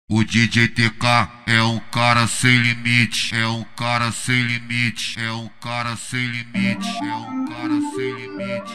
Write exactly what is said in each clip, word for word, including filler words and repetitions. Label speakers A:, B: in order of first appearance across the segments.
A: O D J T K é um cara sem limite, é um cara sem limite, é um cara sem limite, é um cara sem limite.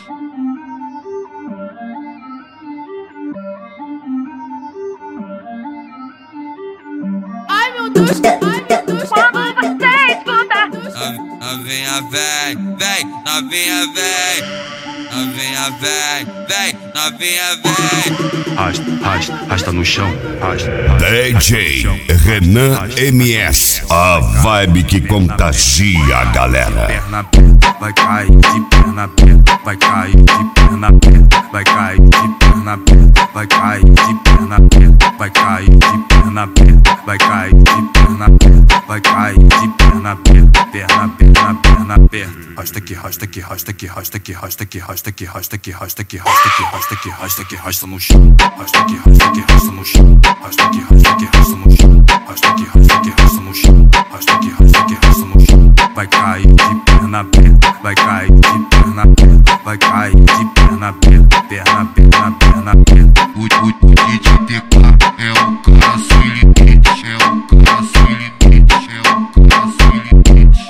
B: Ai meu Deus, ai meu Deus, quando você escuta.
C: Novinha vem, vem, novinha vem. Novinha vem, vem, novinha vem.
D: Rasta, rasta, rasta no chão, rasta, rasta.
E: D J Renan M S, a vibe que contagia a galera.
F: Perna aberta, vai cair de perna aberta, vai cair de perna aberta, vai cair de perna aberta, vai cair de perna aberta, vai cair de perna aberta, vai cair de perna aberta, vai cair de perna aberta, perna, perna, perna aberta. Rasta que rasta que rasta que rasta que rasta que rasta que rasta que rasta que rasta que rasta que rasta que rasta no chão, rasta que rasta que rasta no chão, rasta que rasta que rasta no chão, rasta que rasta que rasta no chão, rasta que rasta que rasta no chão. Vai cair de perna aberta, vai cair de perna aberta, vai cair de perna aberta, perna, perna, perna aberta.
A: O, o, o D J T K é um cara sem limite, é um cara sem limite, é um cara sem limite.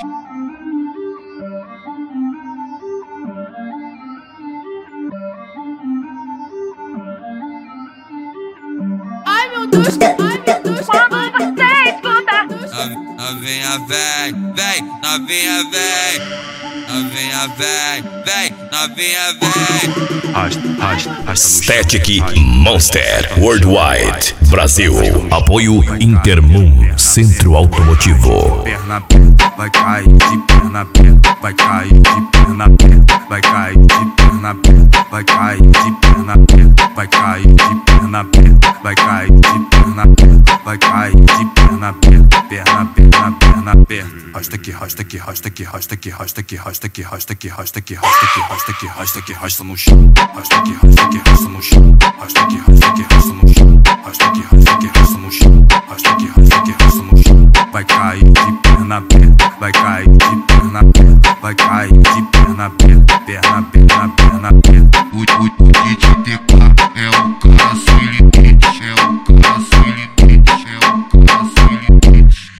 B: Ai meu Deus, ai meu Deus, quando você escuta.
C: Novinha vem, vem, novinha vem. Novinha vem, vem, novinha vem.
D: Rasta, rasta, rasta no chão.
E: Static Monster Worldwide Brasil. Apoio Intermoon Centro Automotivo.
F: Perna aberta, vai cair de perna aberta, vai cair de perna aberta, vai cair de perna aberta, vai cair de perna aberta, vai cair de perna aberta, vai cair de perna aberta, vai cair de perna aberta, perna, perna, perna aberta. Rasta que rasta que rasta que rasta que rasta que rasta que rasta que rasta que rasta que rasta que rasta que rasta no chão, rasta que rasta que rasta no chão, rasta que rasta que rasta no chão, rasta que rasta que rasta no chão, rasta que rasta que rasta no chão. Vai cair de perna aberta, vai cair de perna aberta, vai cair de perna aberta, perna, perna, perna aberta.
A: O, o,